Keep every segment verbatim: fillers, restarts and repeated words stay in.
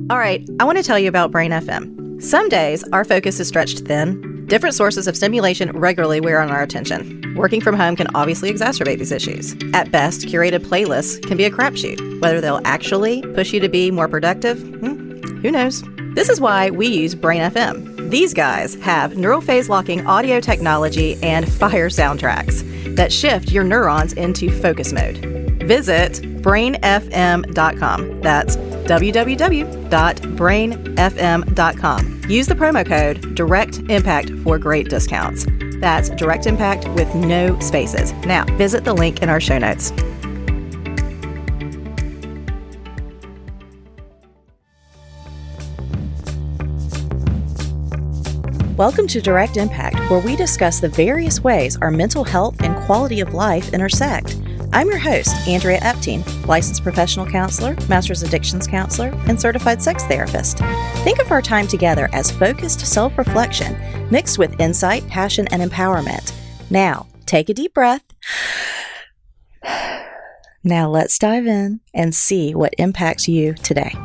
All right, I want to tell you about Brain F M. Some days, our focus is stretched thin. Different sources of stimulation regularly wear on our attention. Working from home can obviously exacerbate these issues. At best, curated playlists can be a crapshoot. Whether they'll actually push you to be more productive, hmm, who knows? This is why we use Brain F M. These guys have neural phase locking audio technology and fire soundtracks that shift your neurons into focus mode. Visit brain f m dot com. That's w w w dot brain f m dot com. Use the promo code DIRECTIMPACT for great discounts. That's Direct Impact with no spaces. Now, visit the link in our show notes. Welcome to Direct Impact, where we discuss the various ways our mental health and quality of life intersect. I'm your host, Andrea Epting, licensed professional counselor, master's addictions counselor, and certified sex therapist. Think of our time together as focused self-reflection mixed with insight, passion, and empowerment. Now, take a deep breath. Now let's dive in and see what impacts you today.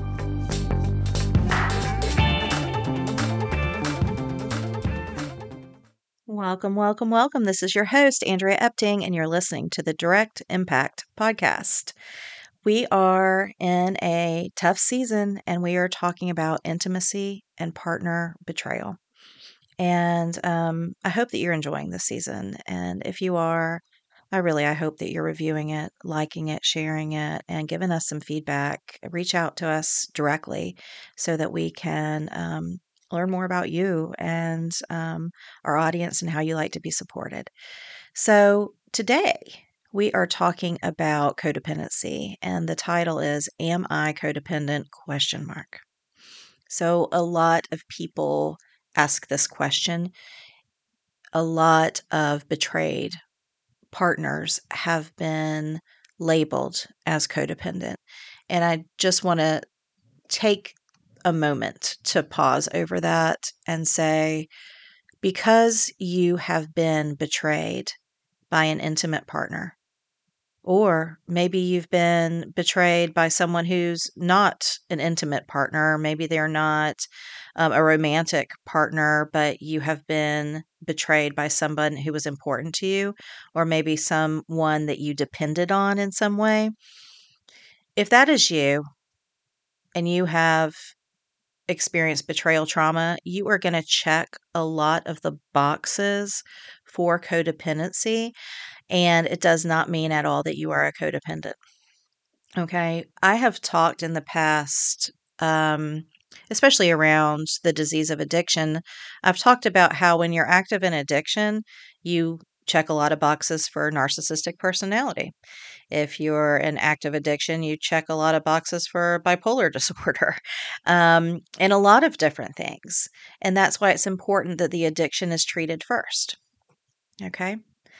Welcome, welcome, welcome. This is your host, Andrea Epting, and you're listening to the Direct Impact Podcast. We are in a tough season, and we are talking about intimacy and partner betrayal. And um, I hope that you're enjoying this season. And if you are, I really, I hope that you're reviewing it, liking it, sharing it, and giving us some feedback. Reach out to us directly so that we can um, learn more about you and um, our audience and how you like to be supported. So today we are talking about codependency, and the title is "Am I Codependent?" question mark. So a lot of people ask this question. A lot of betrayed partners have been labeled as codependent. And I just want to take a moment to pause over that and say, because you have been betrayed by an intimate partner, or maybe you've been betrayed by someone who's not an intimate partner, maybe they're not um, a romantic partner, but you have been betrayed by someone who was important to you, or maybe someone that you depended on in some way. If that is you and you have experienced betrayal trauma, you are going to check a lot of the boxes for codependency. And it does not mean at all that you are a codependent. Okay. I have talked in the past, um, especially around the disease of addiction. I've talked about how when you're active in addiction, you check a lot of boxes for narcissistic personality. If you're in active addiction, you check a lot of boxes for bipolar disorder, um, and a lot of different things. And that's why it's important that the addiction is treated first. Okay.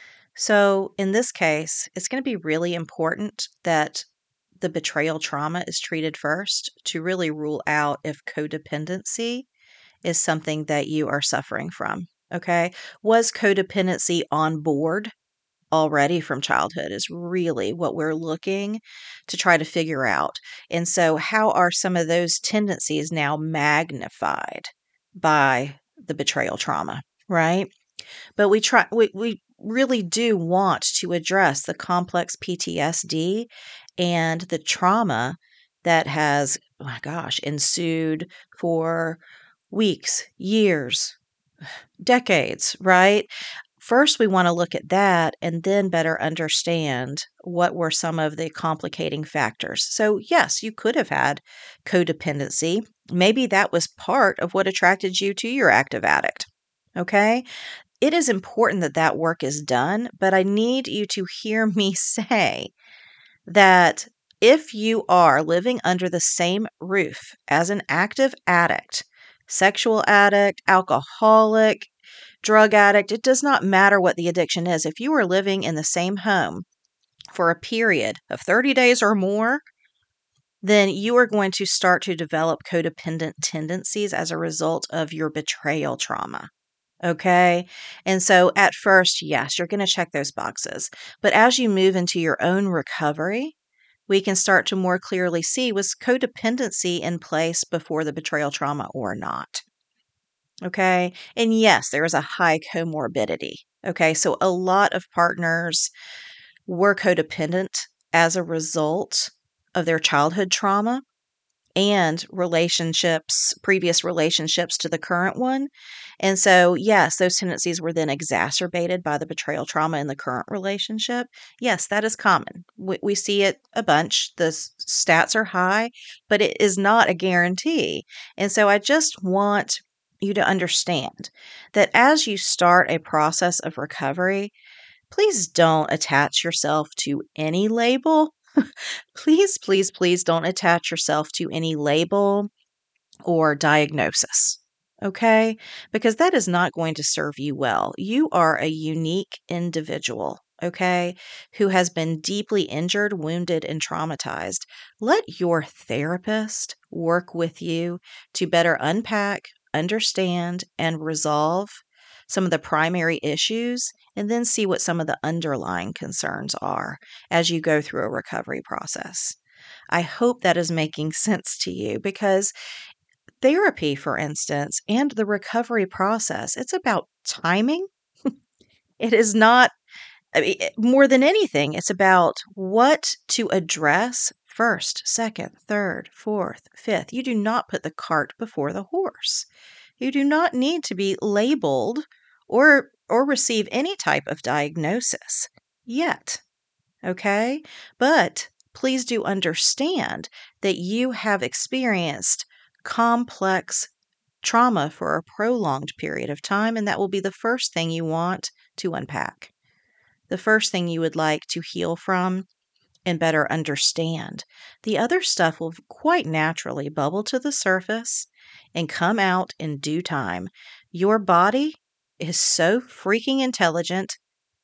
So in this case, it's going to be really important that the betrayal trauma is treated first to really rule out if codependency is something that you are suffering from. Okay. Was codependency on board already from childhood is really what we're looking to try to figure out. And so, how are some of those tendencies now magnified by the betrayal trauma, right? But we try we, we really do want to address the complex P T S D and the trauma that has, oh my gosh, ensued for weeks, years, decades, right? First, we want to look at that and then better understand what were some of the complicating factors. So, yes, you could have had codependency. Maybe that was part of what attracted you to your active addict. Okay. It is important that that work is done, but I need you to hear me say that if you are living under the same roof as an active addict, sexual addict, alcoholic, drug addict, it does not matter what the addiction is. If you are living in the same home for a period of thirty days or more, then you are going to start to develop codependent tendencies as a result of your betrayal trauma. Okay. And so at first, yes, you're going to check those boxes. But as you move into your own recovery, we can start to more clearly see, was codependency in place before the betrayal trauma or not? Okay. And yes, there is a high comorbidity. Okay. So a lot of partners were codependent as a result of their childhood trauma and relationships, previous relationships to the current one. And so, yes, those tendencies were then exacerbated by the betrayal trauma in the current relationship. Yes, that is common. We, we see it a bunch. The s- stats are high, but it is not a guarantee. And so, I just want you to understand that as you start a process of recovery, please don't attach yourself to any label. Please, please, please don't attach yourself to any label or diagnosis. Okay? Because that is not going to serve you well. You are a unique individual, okay, who has been deeply injured, wounded, and traumatized. Let your therapist work with you to better unpack, understand, and resolve some of the primary issues, and then see what some of the underlying concerns are as you go through a recovery process. I hope that is making sense to you because therapy, for instance, and the recovery process, it's about timing. It is not, I mean, it- more than anything, it's about what to address first, second, third, fourth, fifth. You do not put the cart before the horse. You do not need to be labeled or or receive any type of diagnosis yet. Okay? But please do understand that you have experienced complex trauma for a prolonged period of time, and that will be the first thing you want to unpack. The first thing you would like to heal from and better understand. The other stuff will quite naturally bubble to the surface and come out in due time. Your body is so freaking intelligent,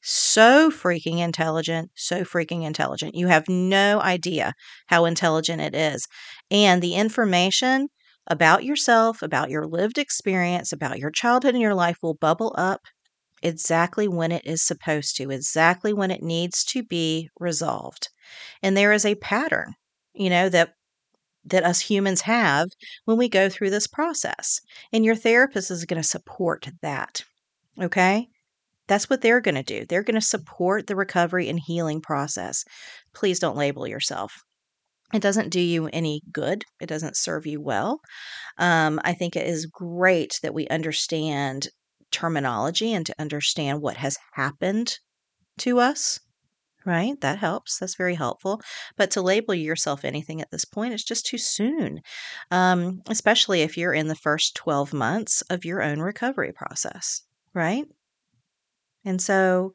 so freaking intelligent, so freaking intelligent. You have no idea how intelligent it is. And the information about yourself, about your lived experience, about your childhood and your life will bubble up exactly when it is supposed to, exactly when it needs to be resolved. And there is a pattern, you know, that that us humans have when we go through this process. And your therapist is going to support that. Okay? That's what they're going to do. They're going to support the recovery and healing process. Please don't label yourself. It doesn't do you any good. It doesn't serve you well. Um, I think it is great that we understand terminology and to understand what has happened to us, right? That helps. That's very helpful. But to label yourself anything at this point is just too soon, um, especially if you're in the first twelve months of your own recovery process, right? And so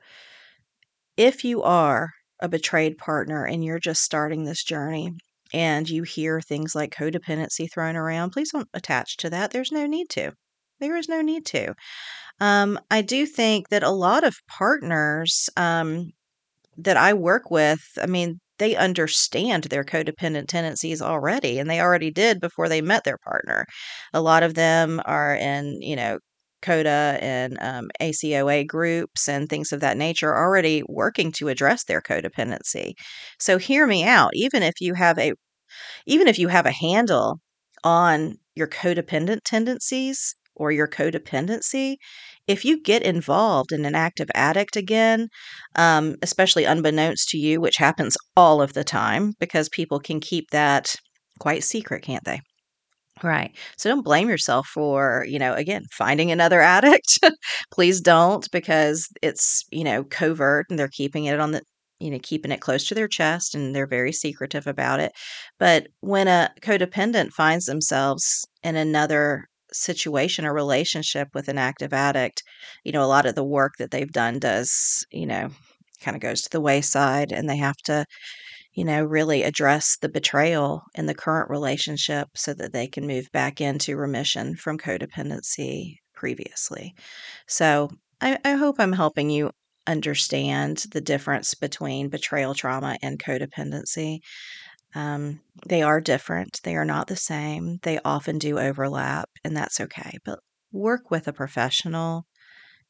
if you are a betrayed partner and you're just starting this journey and you hear things like codependency thrown around, please don't attach to that. There's no need to. There is no need to. Um, I do think that a lot of partners um, that I work with, I mean, they understand their codependent tendencies already, and they already did before they met their partner. A lot of them are in, you know, CODA and um, A C O A groups and things of that nature already working to address their codependency. So hear me out. Even if you have a even if you have a handle on your codependent tendencies or your codependency, if you get involved in an active addict again, um, especially unbeknownst to you, which happens all of the time because people can keep that quite secret, can't they? Right. So don't blame yourself for, you know, again, finding another addict. Please don't because it's, you know, covert and they're keeping it on the, you know, keeping it close to their chest and they're very secretive about it. But when a codependent finds themselves in another situation or relationship with an active addict, you know, a lot of the work that they've done does, you know, kind of goes to the wayside and they have to you know, really address the betrayal in the current relationship so that they can move back into remission from codependency previously. So I, I hope I'm helping you understand the difference between betrayal trauma and codependency. Um, they are different, they are not the same. They often do overlap, and that's okay. But work with a professional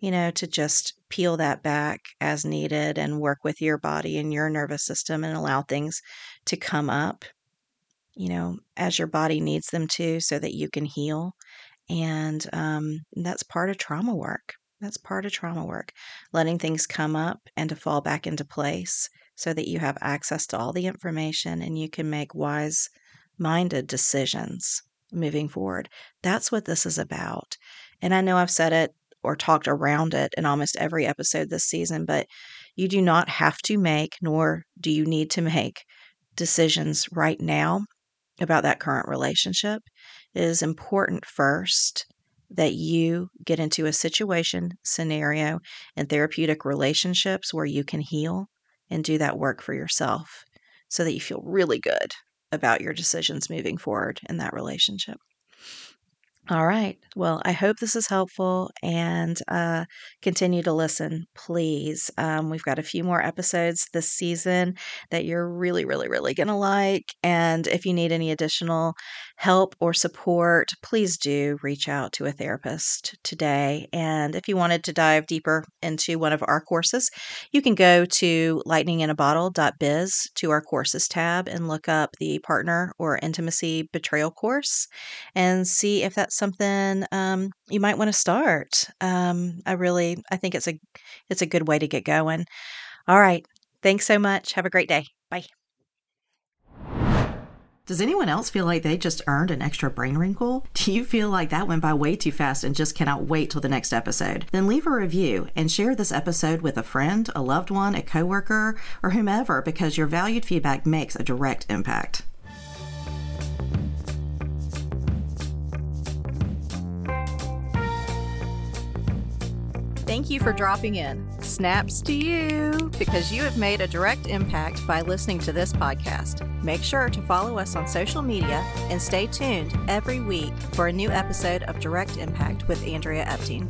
you know, to just peel that back as needed and work with your body and your nervous system and allow things to come up, you know, as your body needs them to so that you can heal. And um, that's part of trauma work. That's part of trauma work, letting things come up and to fall back into place so that you have access to all the information and you can make wise minded decisions moving forward. That's what this is about. And I know I've said it or talked around it in almost every episode this season, but you do not have to make, nor do you need to make decisions right now about that current relationship. It is important first that you get into a situation, scenario, and therapeutic relationships where you can heal and do that work for yourself so that you feel really good about your decisions moving forward in that relationship. All right. Well, I hope this is helpful and uh, continue to listen, please. Um, we've got a few more episodes this season that you're really, really, really going to like. And if you need any additional help or support, please do reach out to a therapist today. And if you wanted to dive deeper into one of our courses, you can go to lightning in a bottle dot biz to our courses tab and look up the partner or intimacy betrayal course and see if that's something um, you might want to start. Um, I really, I think it's a, it's a good way to get going. All right. Thanks so much. Have a great day. Bye. Does anyone else feel like they just earned an extra brain wrinkle? Do you feel like that went by way too fast and just cannot wait till the next episode? Then leave a review and share this episode with a friend, a loved one, a coworker, or whomever, because your valued feedback makes a direct impact. Thank you for dropping in. Snaps to you, because you have made a direct impact by listening to this podcast. Make sure to follow us on social media and stay tuned every week for a new episode of Direct Impact with Andrea Epting.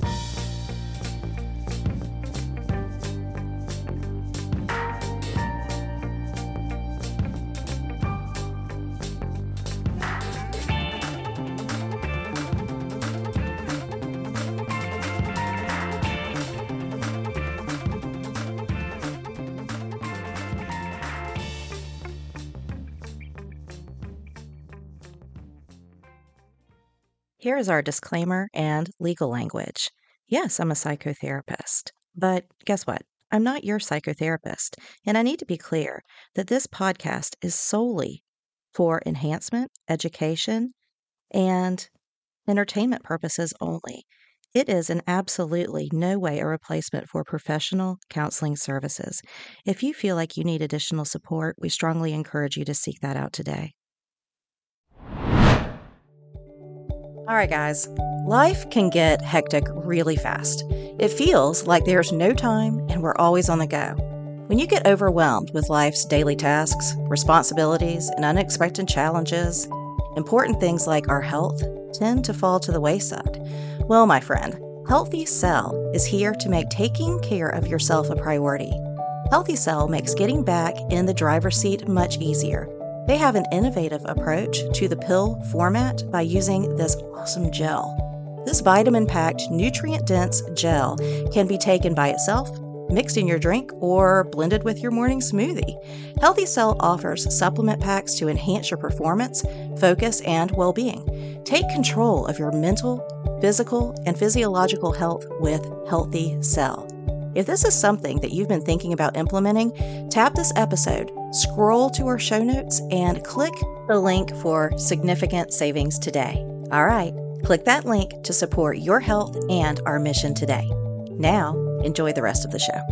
Here is our disclaimer and legal language. Yes, I'm a psychotherapist, but guess what? I'm not your psychotherapist, and I need to be clear that this podcast is solely for enhancement, education, and entertainment purposes only. It is in absolutely no way a replacement for professional counseling services. If you feel like you need additional support, we strongly encourage you to seek that out today. All right, guys, life can get hectic really fast. It feels like there's no time and we're always on the go. When you get overwhelmed with life's daily tasks, responsibilities, and unexpected challenges, important things like our health tend to fall to the wayside. Well, my friend, Healthy Cell is here to make taking care of yourself a priority. Healthy Cell makes getting back in the driver's seat much easier. They have an innovative approach to the pill format by using this awesome gel. This vitamin-packed, nutrient-dense gel can be taken by itself, mixed in your drink, or blended with your morning smoothie. Healthy Cell offers supplement packs to enhance your performance, focus, and well-being. Take control of your mental, physical, and physiological health with Healthy Cell. If this is something that you've been thinking about implementing, tap this episode, scroll to our show notes, and click the link for significant savings today. All right, click that link to support your health and our mission today. Now, enjoy the rest of the show.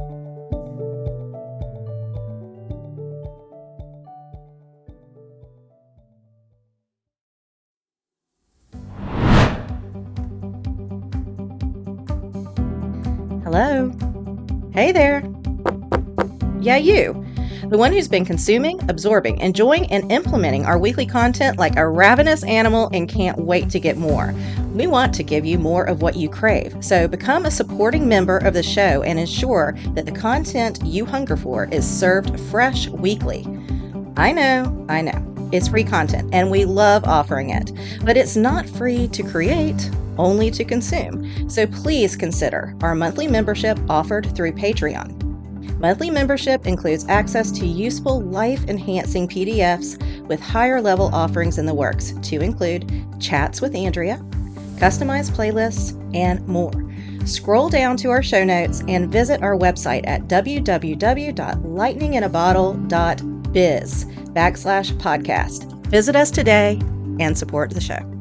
Hello. Hey there. Yeah, you. The one who's been consuming, absorbing, enjoying, and implementing our weekly content like a ravenous animal and can't wait to get more. We want to give you more of what you crave, so become a supporting member of the show and ensure that the content you hunger for is served fresh weekly. I know, I know, it's free content, and we love offering it, but it's not free to create. only to consume, so please consider our monthly membership offered through Patreon. Monthly membership includes access to useful, life-enhancing P D Fs with higher-level offerings in the works, to include chats with Andrea, customized playlists, and more. Scroll down to our show notes and visit our website at www.lightninginabottle.biz backslash podcast. Visit us today and support the show.